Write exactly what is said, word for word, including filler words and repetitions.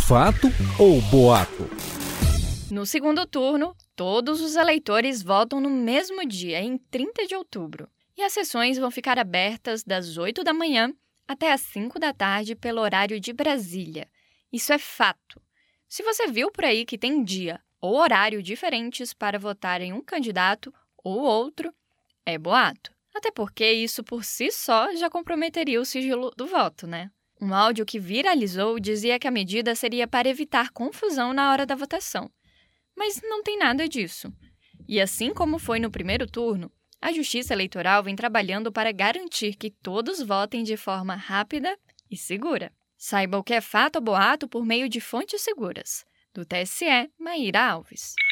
Fato ou boato? No segundo turno, todos os eleitores votam no mesmo dia, em trinta de outubro. E as sessões vão ficar abertas das oito da manhã até as cinco da tarde pelo horário de Brasília. Isso é fato. Se você viu por aí que tem dia ou horário diferentes para votar em um candidato ou outro, é boato. Até porque isso por si só já comprometeria o sigilo do voto, né? Um áudio que viralizou dizia que a medida seria para evitar confusão na hora da votação. Mas não tem nada disso. E assim como foi no primeiro turno, a Justiça Eleitoral vem trabalhando para garantir que todos votem de forma rápida e segura. Saiba o que é fato ou boato por meio de fontes seguras. Do T S E, Maíra Alves.